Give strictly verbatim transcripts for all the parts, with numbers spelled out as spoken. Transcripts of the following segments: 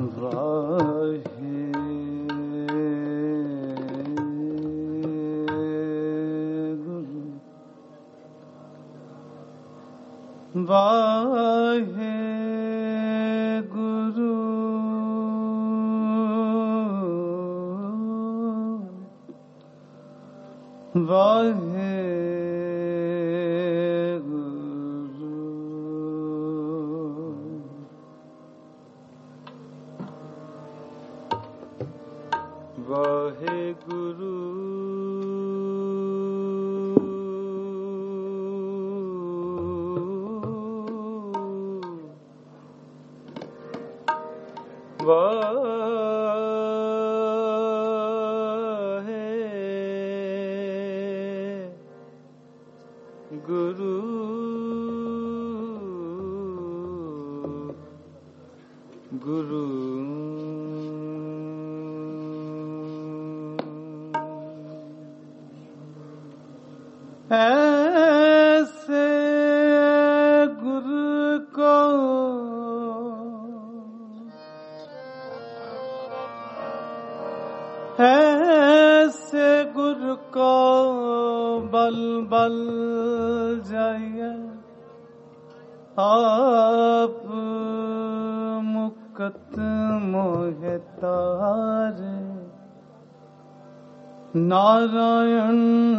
नारायण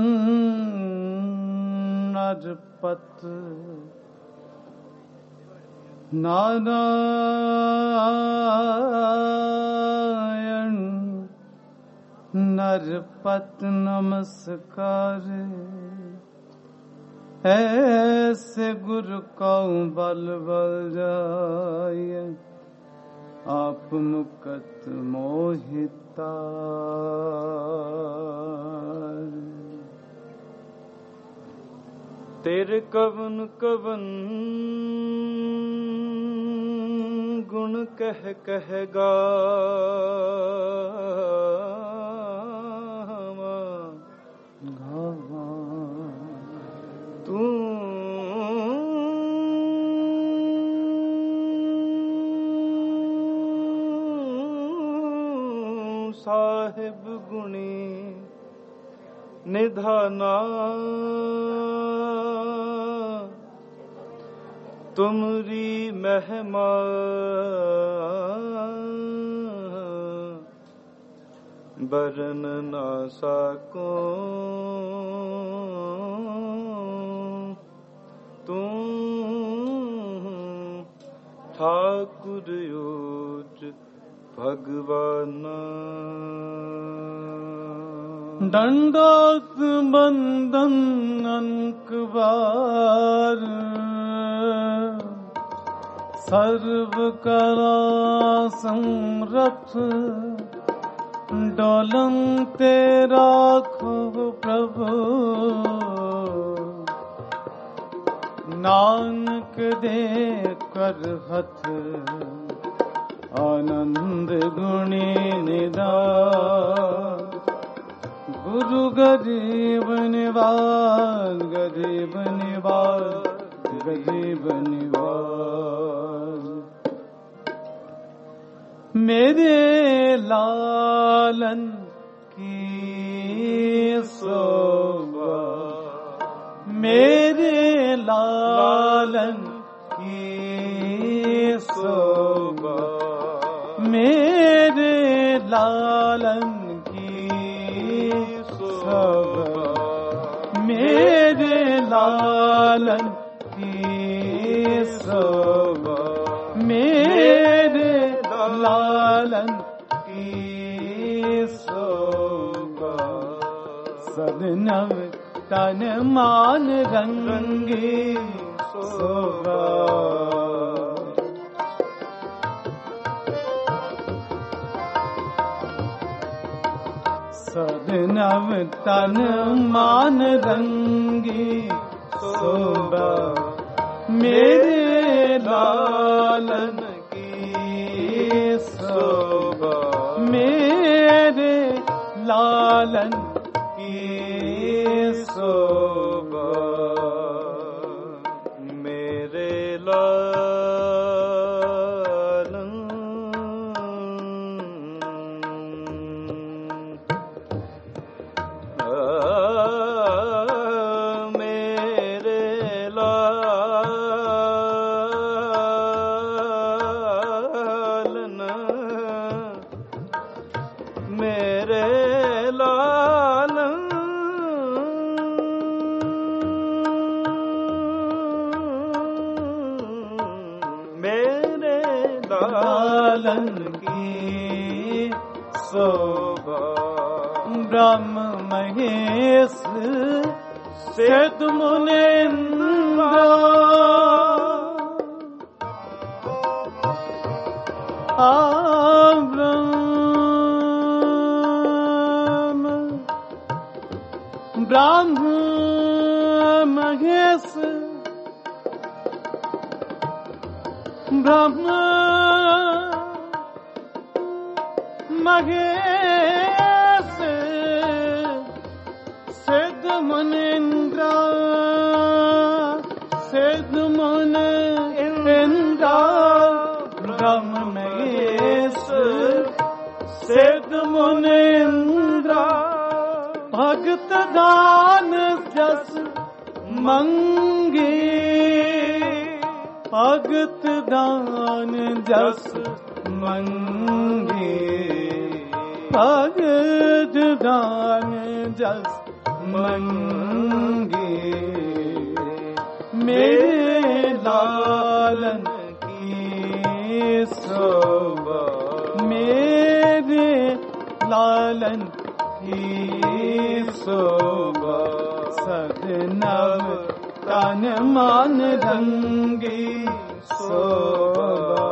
नरपत नारायण नरपत नमस्कार। ऐसे गुरु को बल बल जाय आप मुकत मोहिता। तेरे कवन कवन गुण कह कह गावा गावा तू साहिब गुणी निधाना। तुमरी महिमा बरन ना सको। तुम ठाकुर योज भगवाना। दंडोत बंदन अंकबार सर्व कला समरथ। डोलम तेरा खो प्रभु नानक दे कर हथ। आनंद गुणी निधान गुरु गरीब निवास गरीब निवास गरीब निवास। मेरे लालन की शोभा मेरे लालन की शोभा मेरे लालन की शोभा मेरे लालन की शोभा मेरे लालन की शोभा। सदनव तन मान रंगी शोभा। सदनव तन मान रंगी शोभा। मेरे लालन की शोभा मेरे लालन की शोभा। मेरे लालन लालन की शोभा। ब्रह्म महेश सिद्ध मुनीन्द्र ब्रह्म ब्रह्म महेश ब्रह्म महेश सिद्ध मुनीन्द्र सिद्ध मुनीन्द्र ब्रह्म महेश सिद्ध मुनीन्द्र भगत दान जस मंगी भगत दान जस मंगी भगत दान जस मंगी मेरे लालन की शोभा मेरे लालन की शोभा सदनव तन मन रंगी शोभा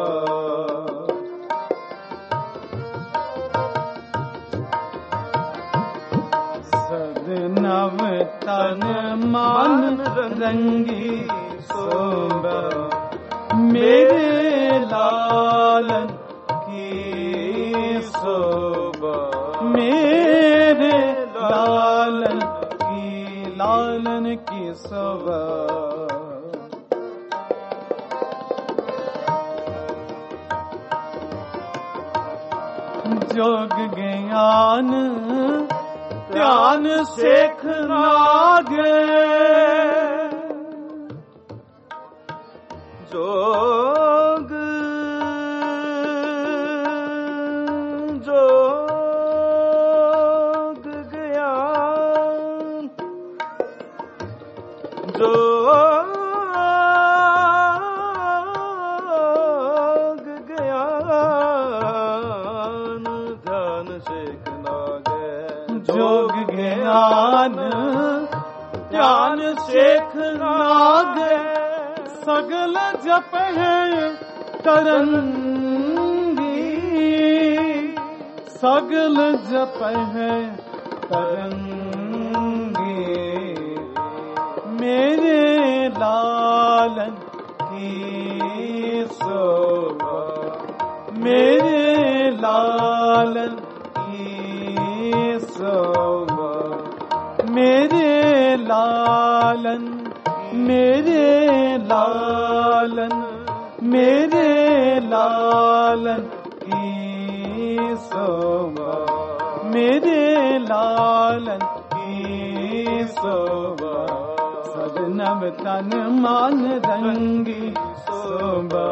सदनव तन मन रंगी शोभा मेरे लालन की शोभा मेरे लालन की लालन की शोभा। जोग ज्ञान ध्यान शेख नागे जोग जोग ज्ञान जोग ज्ञान ध्यान शेख नागे जोग ज्ञान ध्यान शेख नागे सगल जप है तरंगी सगल जप है तरंगी मेरे लालन की शोभा मेरे लालन की शोभा मेरे लालन मेरे लालन मेरे लालन की शोभा मेरे लालन की शोभा सदनव तन मन रंगी शोभा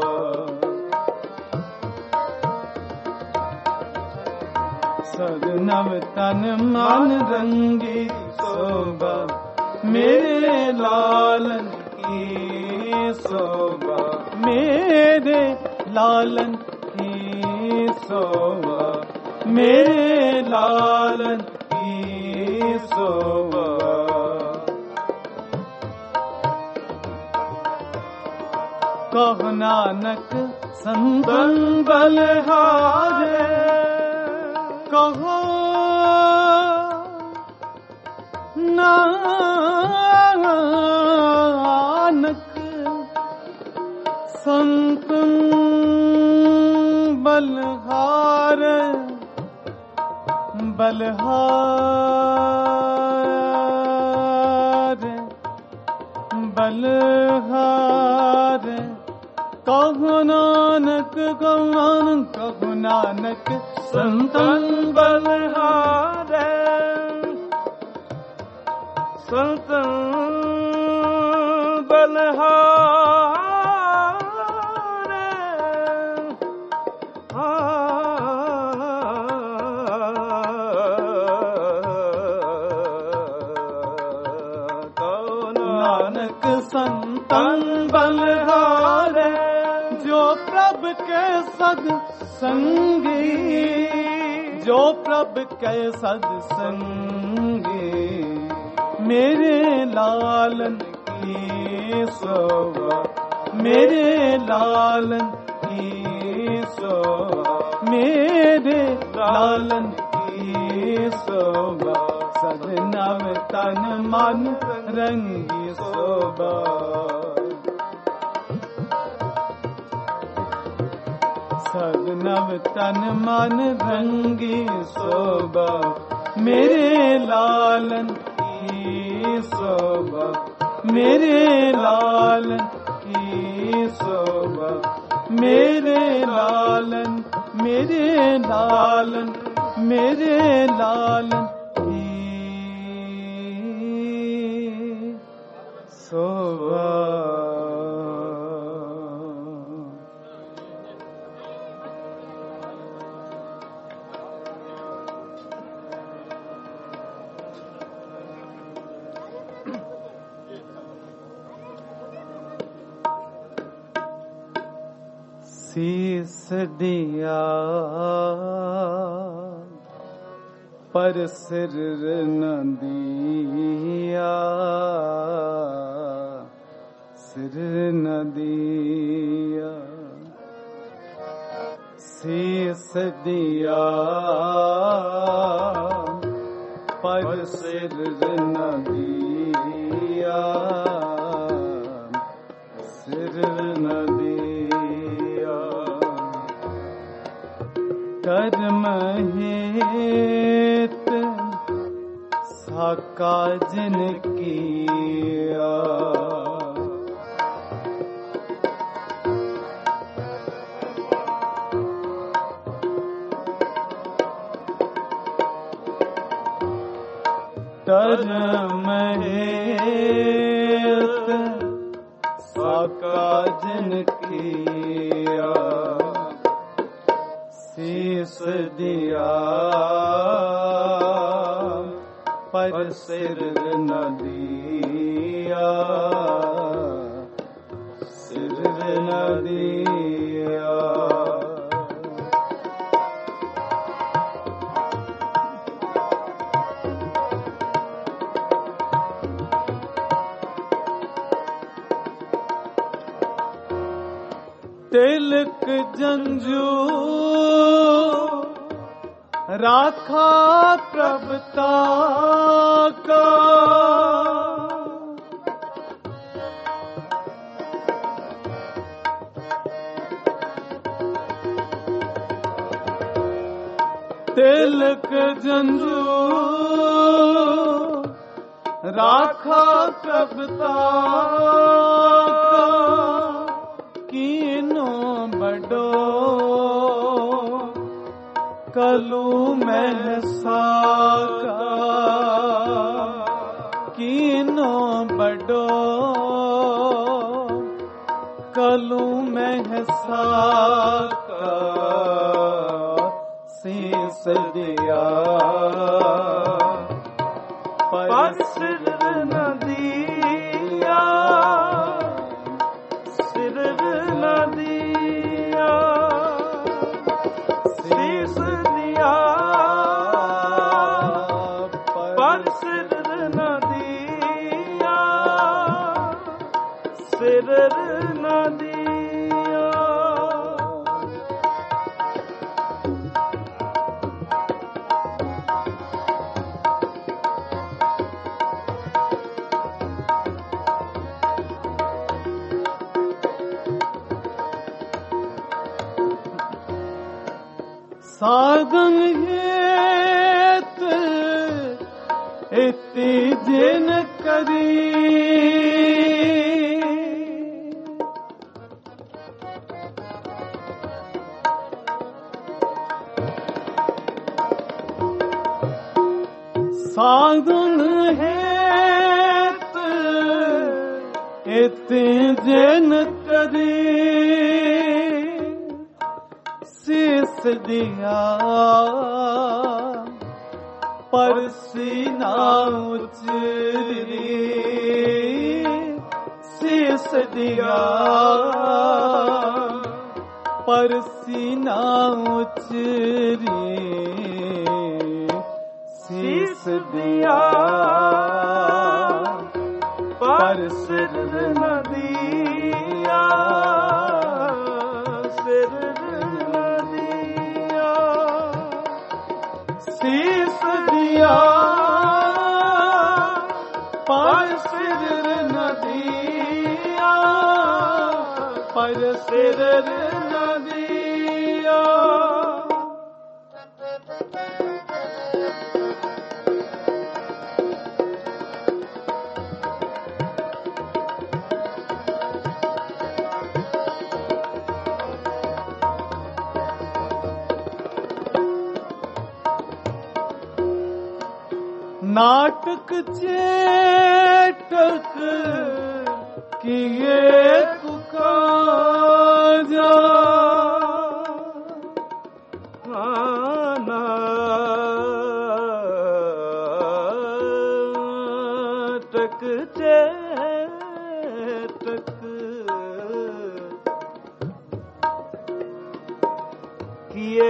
सदनव तन मन रंगी शोभा मेरे लालन की शोभा मेरे लालन की शोभा मेरे लालन की शोभा। कहो नानक संतन बलहारे कहो नानक संतन बलहारे बलहारे बलहारे कहो नानक कहो कहो नानक संतन बलहारे संतन बलहारे कहो नानक संतन बलहारे जो प्रभ के सद संगी, जो प्रभ के सद संगी, मेरे लालन की शोभा, मेरे लालन की शोभा, मेरे लालन की शोभा, सद नव तन मन रंगी शोभा, सद नव तन मन रंगी शोभा, मेरे लालन की शोभा, मेरे लालन की शोभा, मेरे लालन, मेरे लालन, मेरे लालन की शोभा। शीस दिया पर सिर न दिया, सिर न दिया, शीस दिया पर सिर न दिया, सिर न दिया, कर्म हेत साका जिन किया, कर्म हेत साका जिन किया, शीस दिया पर सिर न दिया, सिर न दिया, तिलक जंजू राखा प्रभुता का, तिलक जंजू राखा प्रभुता का, कीनो बड़ो कलू में साका, कीनो बड़ो कलू में साका, शीस दिया पर सिर न दिया, सिर न दिया, शीस दिया पर सिर न दिया, सिर न दिया, साधन हेत इति जिन करी, साधन हेत इति जिन करी, शीस दिया पर सीना उचरी, शीस दिया परसीना उचरी शीस दिया पर सिर न दिया, सिर न दिया, शीस दिया पर सिर न दिया, पर सिर न दिया। नाटक चेटक किए कुकाजा, नाटक चेटक किए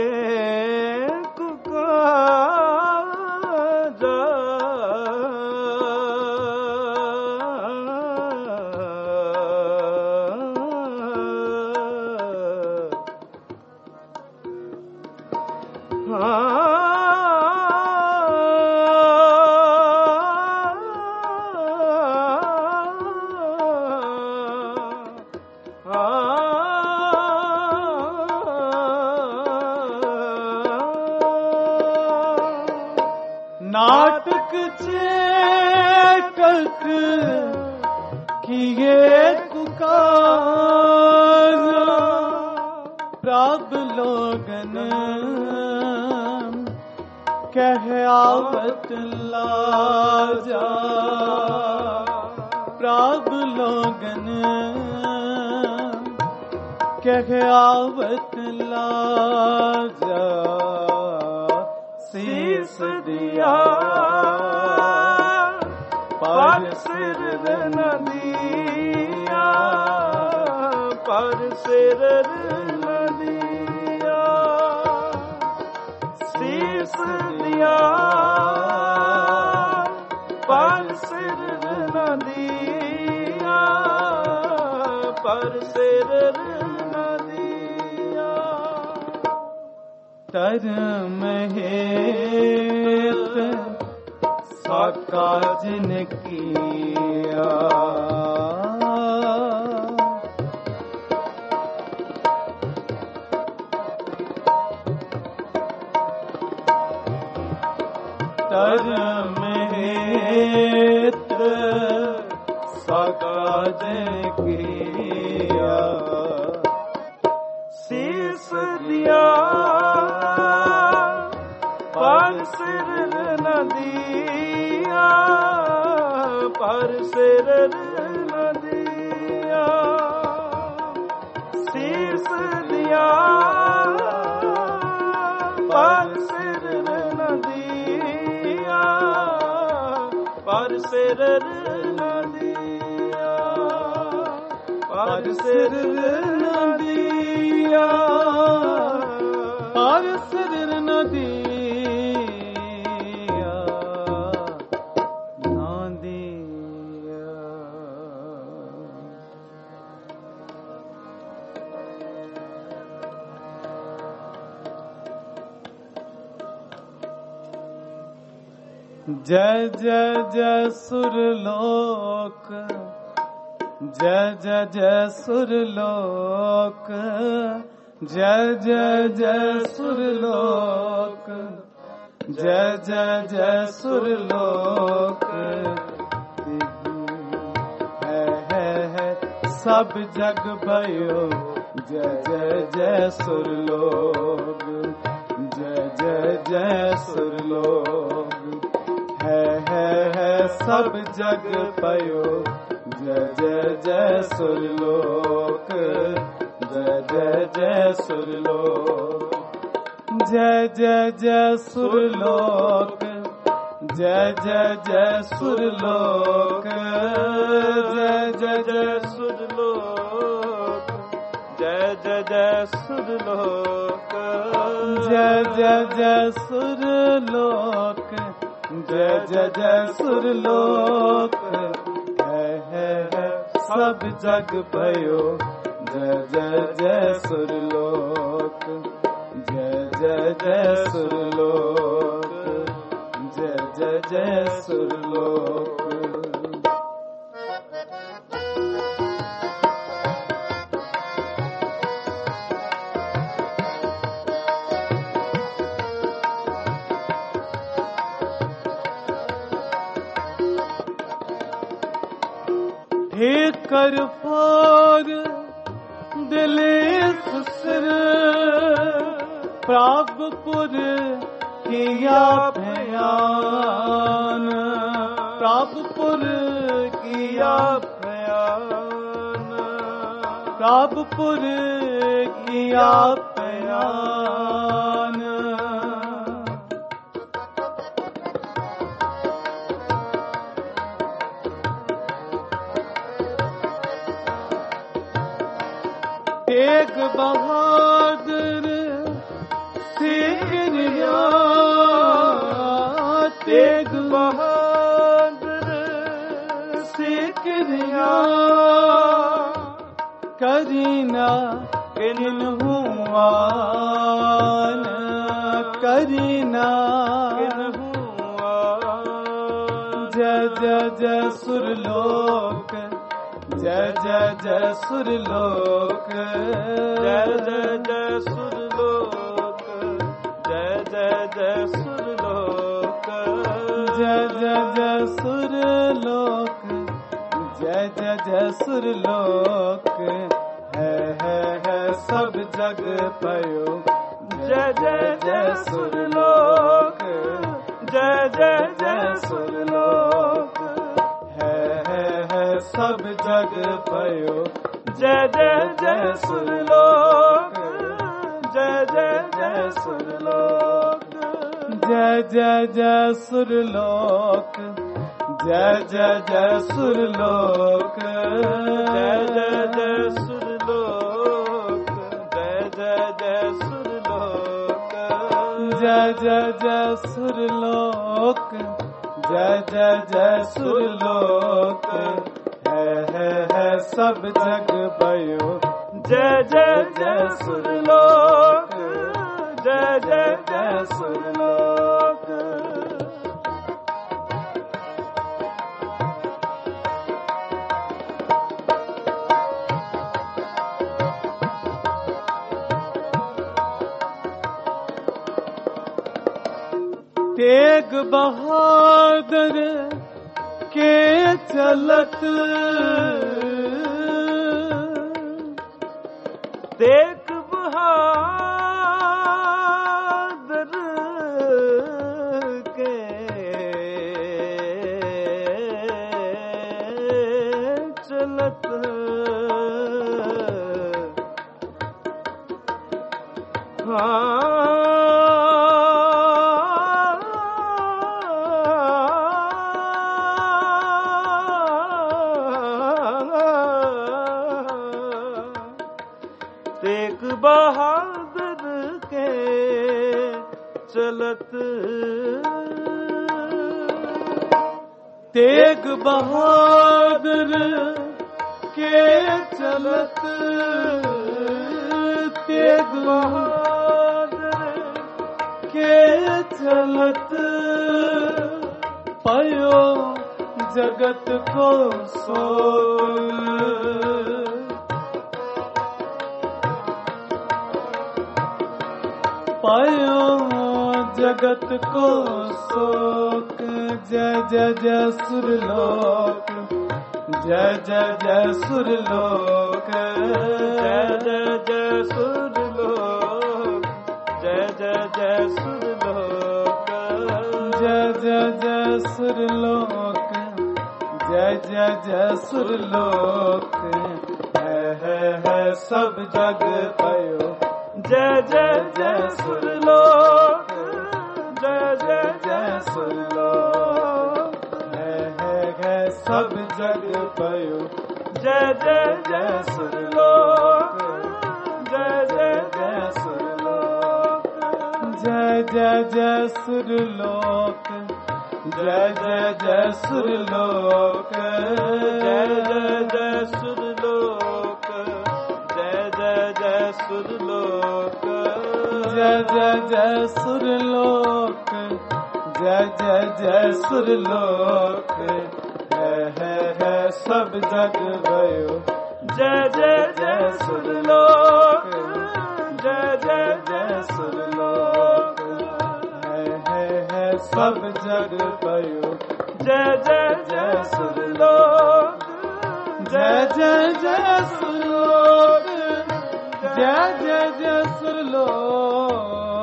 नाटक चेटक किए कुकाजा, प्रभ लोगन कह आवत लाजा, प्रभ लोगन कह आवत लाजा, शीस दिया पर सिर न दिया, पर सिर न दिया, शीस दिया पर सिर न दिया, पर सिर न दिया। धर्म हेत साका जिन किया, धर्म हेत साका जिन किया, शीस दिया पर सिर न दिया, पर सिर न दिया, शीस दिया पर सिर न दिया, पर सिर न दिया, पर सिर न दिया, पर सिर न दिया। जय जय जय सुरलोक, जय जय जय सुरलोक, जय जय जय सुरलोक, जय जय जय सुरलोक, है है है सब जग भयो, जय जय जय सुरलोक, जय जय जय सुरलोक, है है है सब जग पयो, जय जय जय सुरलोक, जय जय जय सुरलोक, जय जय जय सुरलोक, जय जय जय सुरलोक, जय जय जय सुरलोक, जय जय जय सुरलोक। जय जय जय सुरलोक, जय जय जय सुरलोक, है है है सब जग भयो, जय जय जय सुरलोक, जय जय जय सुरलोक, जय जय जय सुरलोक। हे कर फोर दिलेस सिर, प्राभपुर किया भयान, प्राभपुर किया भयान, प्राभपुर किया भयान। तेग बहादुर सिकरिया, तेग बहादुर सिकरिया, करीना किन्हु आन, करीना किन्हु आन। जय जय जय सुरलोक, जय जय जय सुरलोक, जय जय जय सुरलोक, जय जय जय सुरलोक, जय जय जय सुरलोक, जय जय जय सुरलोक, है है है सब जग पयो, जय जय जय सुरलोक, जय जय जय सुरलोक, सब जग पयो, जय जय जय सुरलोक, जय जय जय सुरलोक, जय जय जय सुरलोक, जय जय जय सुरलोक, जय जय जय सुरलोक, जय जय जय सुरलोक, जय जय जय सुरलोक, जय जय जय सुरलोक, है है है सब जग भयो, जय जय जय सुरलोक, जय जय जय सुरलोक। तेग बहादुर के चलत, तेग बहादुर के चलत, हाँ तेग बहादुर के चलत, तेग बहादुर के चलत, तेग बहादुर के चलत, पयो जगत को सोल, पायो जगत को शोक, जय जय जय सुरलोक, जय जय जय सुरलोक, जय जय जय सुरलोक, जय जय जय सुरलोक, जय जय जय सुरलोक, जय जय जय सुरलोक, है है है सब जग पयो, जय जय जय सुरलोक, जय जय जय सुरलोक, है है है सब जग पयो, जय जय जय सुरलोक, जय जय जय सुरलोक, जय जय जय सुरलोक जय जय जय सुरलोक जय जय जय सुरलोक जय जय जय सुरलोक जय जय जय सुरलोक जय जय जय सुरलोक है है है सब जग भयो जय जय जय सुरलोक जय जय जय सुरलोक है है है सब जग भयो जय जय जय सुरलोक जय जय जय सुरलोक जय जय जय सुरलोक।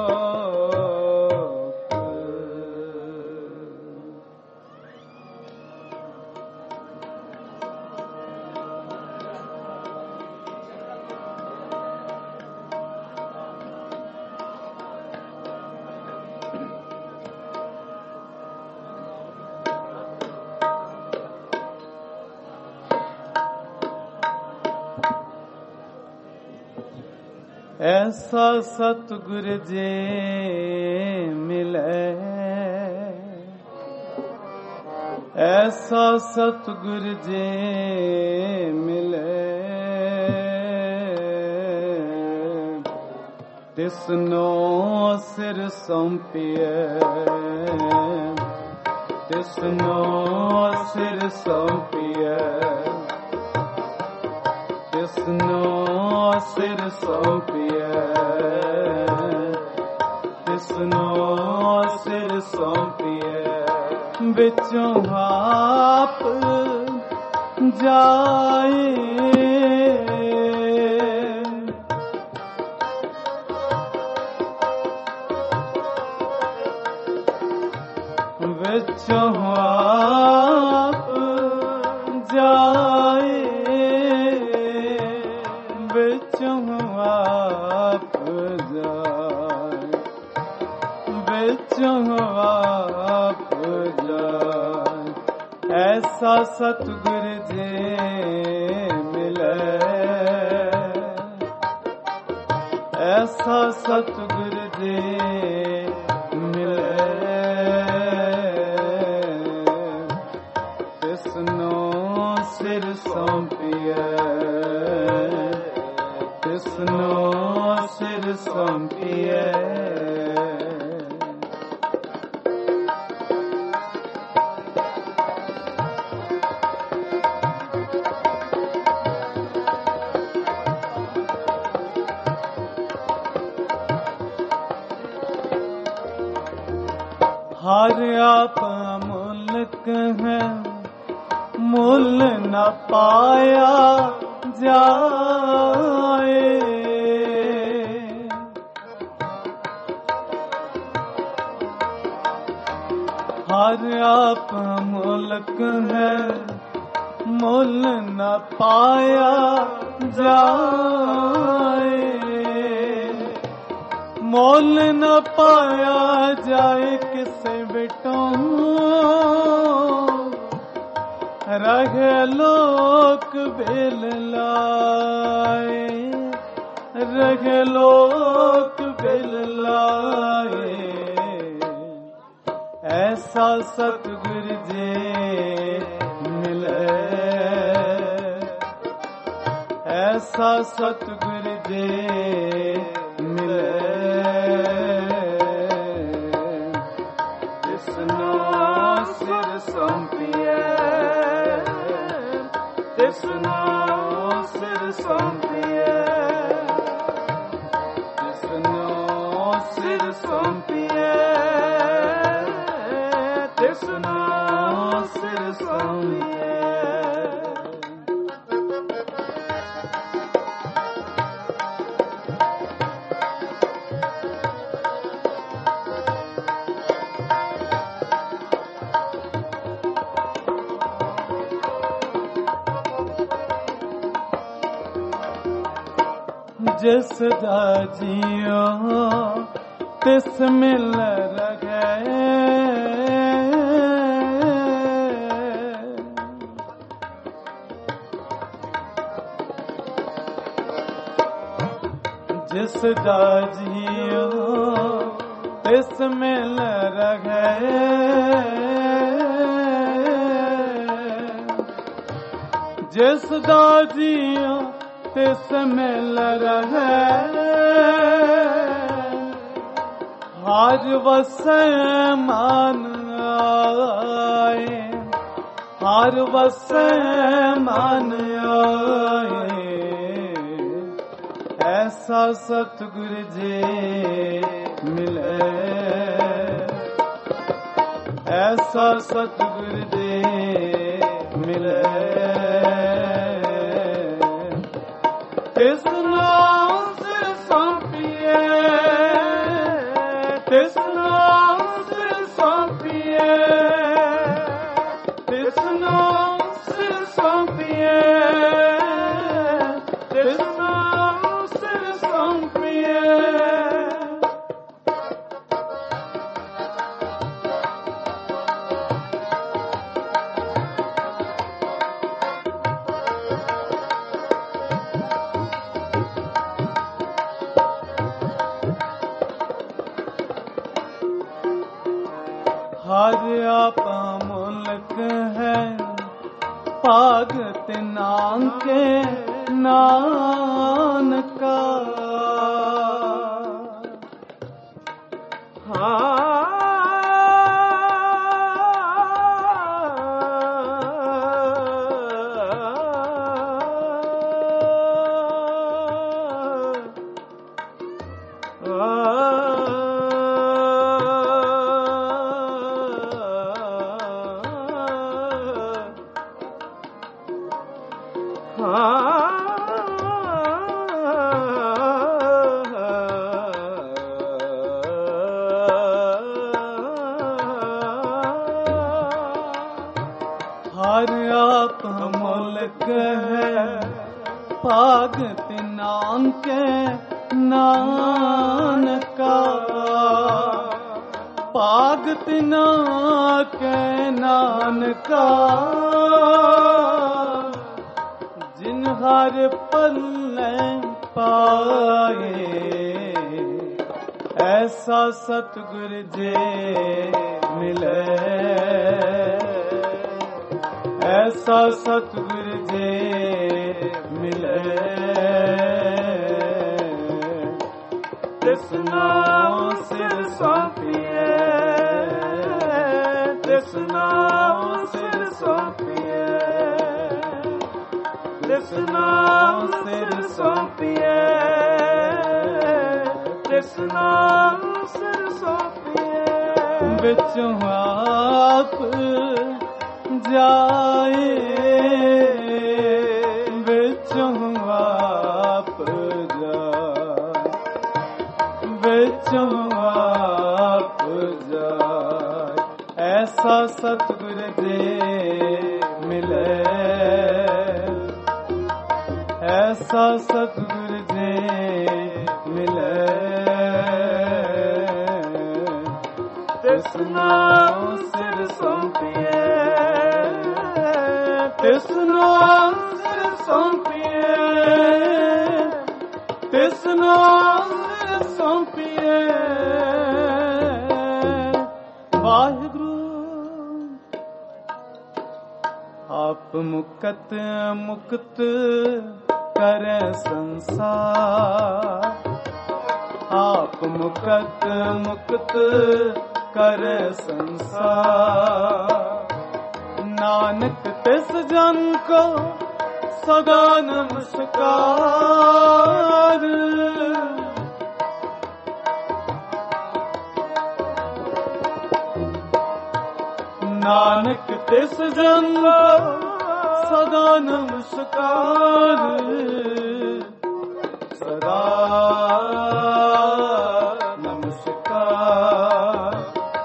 ऐसा सतगुर जे मिले ऐसा सतगुर जे मिले तिसनो सिर सौंपिए तिसनो सिर सौंपिए तिसनो सिर सौंपिए तिसनो सिर सौंपिए बिचों आप जाए बिचों आप जाए बिचों आप जाए बिचों आप जाए ऐसा सतगुर जे मिले ऐसा सतगुर जे मिले तिसनो सिर सौंपिए तिसनो सिर सौंपिए हर आप मुल्क है मुल न पाया जाए हर आप मुल्क है मुल न पाया जाए मोल न पाया जाए किसे बेटों रह लोक बेल लाए रह लोक बेल लाए ऐसा सतगुर जे मिले ऐसा सतगुर जे मिले तिसनो सिर सौंपिए तिसनो सिर सौंपिए तिसनो सिर सौंपिए तिसनो सिर सौंपिए जिस दा जियो तिस मिल रहे जिस दा जियो तिस मिल रहे जिस दाजियो तिस मिल रहे हर वसे मान आए हर वसे मान आए ऐसा सतगुर जी मिले ऐसा सतगुर जी मिले तिस नाम सिर सौंपिए तिस नाम सिर सौंपिए तिस नाम सिर सौंपिए तिस नाम सिर सौंपिए हर आपा मुल्क है भागत नानके नानका हर आप मुल्क है भागत नानके नानका भागत नानके नानका जिन हर पल्ले पाए ऐसा सतगुर जी मिले ऐसा सतगुर जी मिले तिस नाम सिर सौंपिए तिस नाम सिर सौंपिए तिस नाम सिर सौंपिए तिस नाम सिर सौंपिए बिचों आप जाए बिचों आप जाए बिचों आप जाए ऐसा सतगुर जी मिले ऐसा सतगुर जी मिले तिस नाम सिर सौंपिए तिस नाम सिर सौंपिए तिस नाम सिर सौंपिए वाहिगुरु आप मुकत मुक्त करे संसार आप मुकत मुक्त करे संसार नानक तिस जन को सदा नमस्कार नानक तिस जन को सदा नमस्कार सदा नमस्कार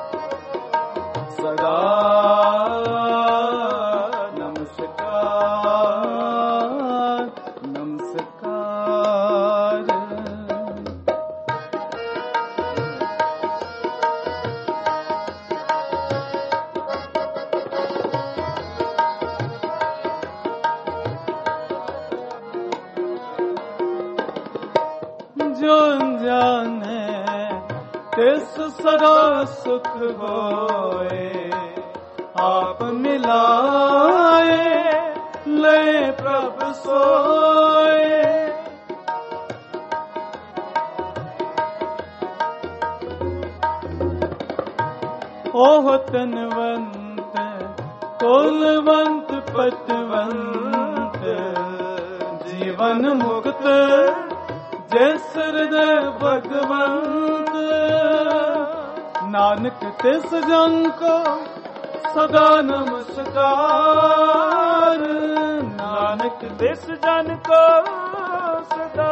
सदा जो जाने तिस सदा सुख होए, आप मिलाए ले प्रभ सोए। ओह तनवंत कुलवंत पतवंत, जीवन मुक्त जिस हृदय भगवंत। नानक तिस जन को सदा नमस्कार, नानक तिस जन को सदा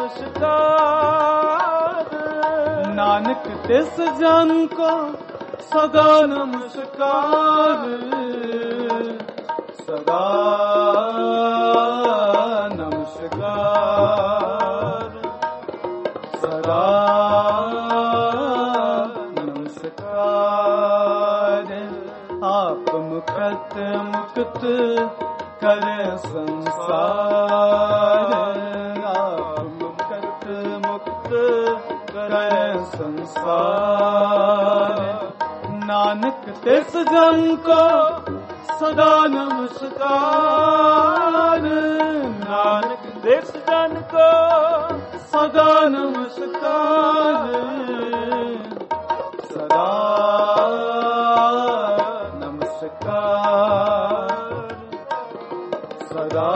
नमस्कार। नानक तिस जन को सदा नमस्कार, सदा नमस्कार, सदा नमस्कार। आप मुक्त मुक्त करे संसार, आप मुक्त मुक्त करे संसार। नानक तिस जन को सदा नमस्कार, नानक तिस जन को सदा नमस्कार, सदा नमस्कार, सदा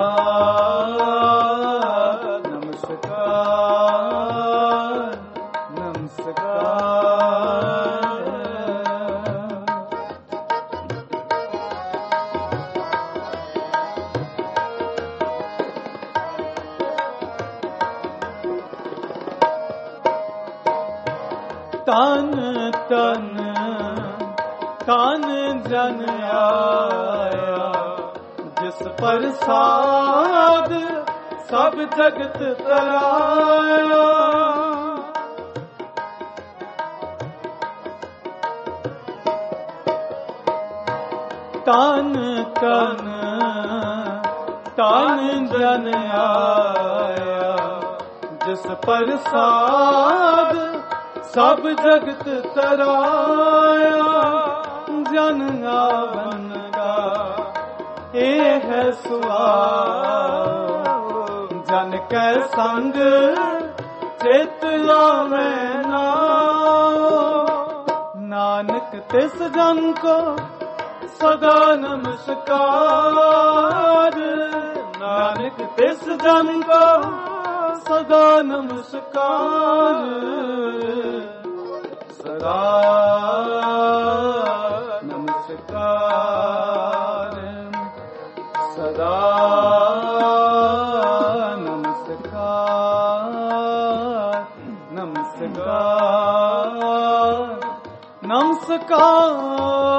नमस्कार, नमस्कार। तन तन तन जन आया, जिस प्रसाद सब जगत तराया। तन तन तन जन आया, जिस प्रसाद सब जगत तराया। जन आवन का ए है सुआव, जन कै संग चित लावे नाव। नानक तिस जन को सदा नमस्कार, नानक तिस जन को सदा नमस्कार, सदा नमस्कार, सदा नमस्कार, नमस्कार, नमस्कार।